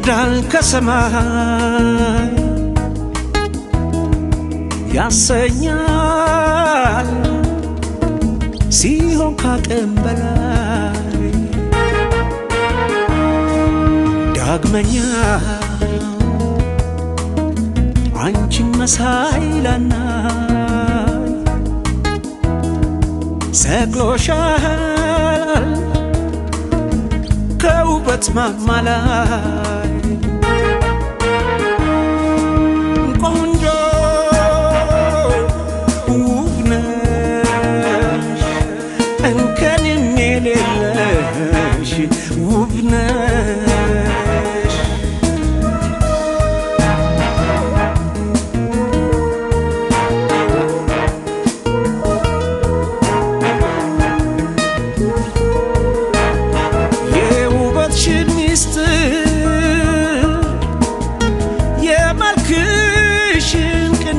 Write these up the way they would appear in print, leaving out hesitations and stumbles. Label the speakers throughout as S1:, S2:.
S1: ይወርዳል ከሰማይ ያሰኛል ሲሆን ካቅም በላይ ዳግመኛ አንቺን መሳይ ላናይ ሰቅሎሻል ከውበት ማማ ላይ ቆንጆ ውብ ነሽ እንከን የሌለሽ ውብ ነሽ የውበትሽን ሚስጥር የመልክሽን ቅኔ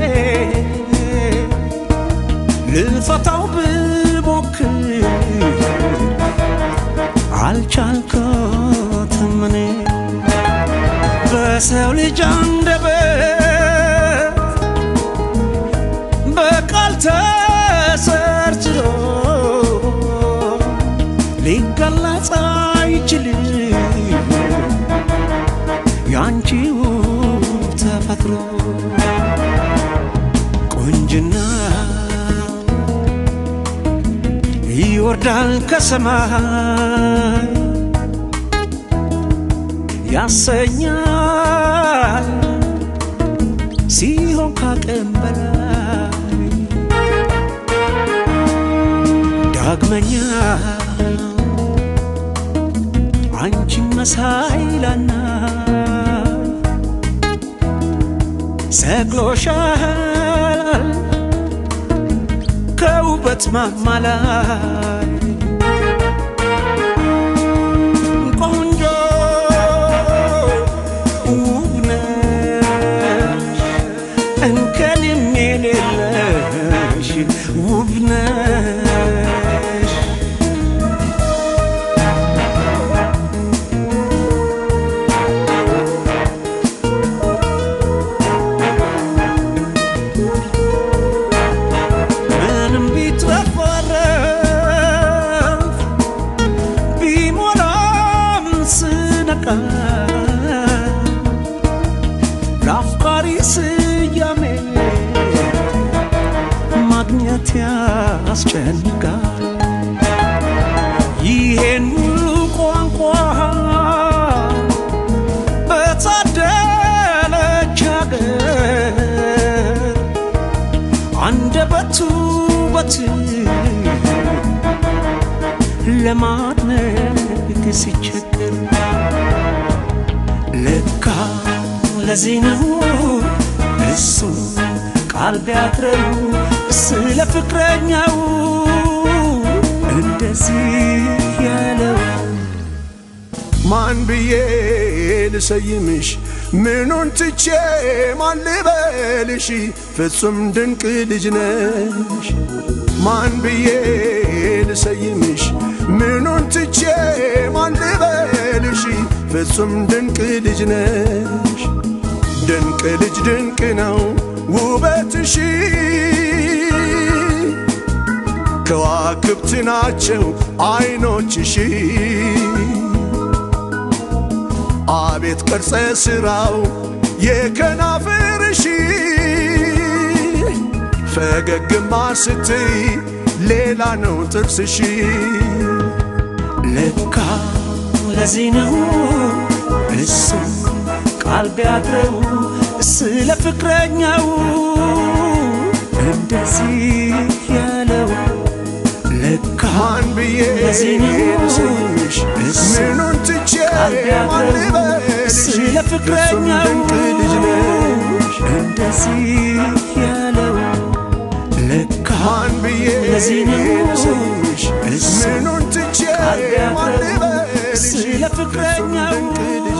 S1: ልፈታው ብሞክር አልቻልኩትም እኔ በሰው ልጅ አንደበት በቃል ተሰርትሮ ሊገለጽ አይችልም ያንቺው ተፈጥሮ ቁንጅና ይወርዳል ከሰማይ ያሰኛል ሲሆን ካቅም በላይ ዳግመኛ አንቺን መሳይ ላናይ ሰቅሎሻል ከውበት ማማ ላይ ቆንጆ ውብ ነሽ እንከን የሌለሽ ውብ ነሽ ምንም ቢትረፈረፍ ቢሞላም ስነቃ ለአፍቃሪ ስያሜ ማግኘት ያስጨንቃል ይሄን ሁሉ ቋንቋ በታደለች ሀገር አንደበቱ ለማድነቅ ሲቸገር ለካ ለዚህ ነው እሱ ቃል ቢያጥረው ስለ ፍቅረኛው እንደዚህ ያለው ማን ብዬ ልሰይምሽ ምኑን ትቼ ማን ልበልሽ ፍጹም ድንቅ ልጅ ነሽ ማን ብዬ ልሰይምሽ ምኑን ትቼ ማን ልበልሽ ፍጹም ድንቅ ልጅ ነሽ ድንቅ ልጅ ድንቅ ነው ውበትሽ ከዋክብት ናቸው አይኖችሽ አቤት ቅርጸ ስራው የከናፍርሽ ፈገግማ ስትይ ሌላ ነው ጥርስሽ ለካ ለዚህ ነው እሱ ቃል ቢያጥረው ስለ ፍቅረኛው እንደዚህ ያለው ለካ ማን ብዬ ልሰይምሽ ምኑን ትቼ ማን ልበልሽ ስለ ፍቅረኛው እንደዚህ ያለው ለካ ማን ብዬ ልሰይምሽ ምኑን ትቼ ማን ልበልሽ ስለ ፍቅረኛው